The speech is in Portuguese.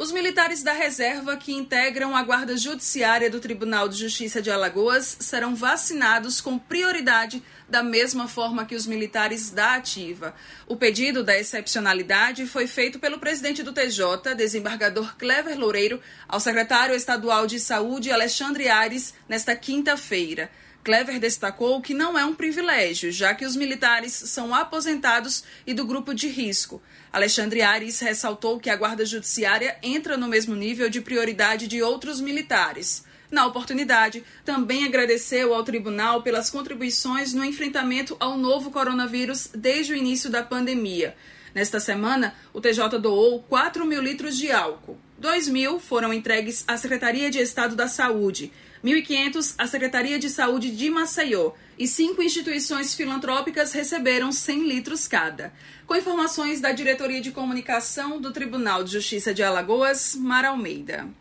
Os militares da reserva que integram a Guarda Judiciária do Tribunal de Justiça de Alagoas serão vacinados com prioridade da mesma forma que os militares da ativa. O pedido da excepcionalidade foi feito pelo presidente do TJ, desembargador Clever Loureiro, ao secretário estadual de Saúde, Alexandre Aires, nesta quinta-feira. Clever destacou que não é um privilégio, já que os militares são aposentados e do grupo de risco. Alexandre Aires ressaltou que a Guarda Judiciária entra no mesmo nível de prioridade de outros militares. Na oportunidade, também agradeceu ao tribunal pelas contribuições no enfrentamento ao novo coronavírus desde o início da pandemia. Nesta semana, o TJ doou 4.000 litros de álcool. 2.000 foram entregues à Secretaria de Estado da Saúde, 1.500 à Secretaria de Saúde de Maceió e 5 instituições filantrópicas receberam 100 litros cada. Com informações da Diretoria de Comunicação do Tribunal de Justiça de Alagoas, Mara Almeida.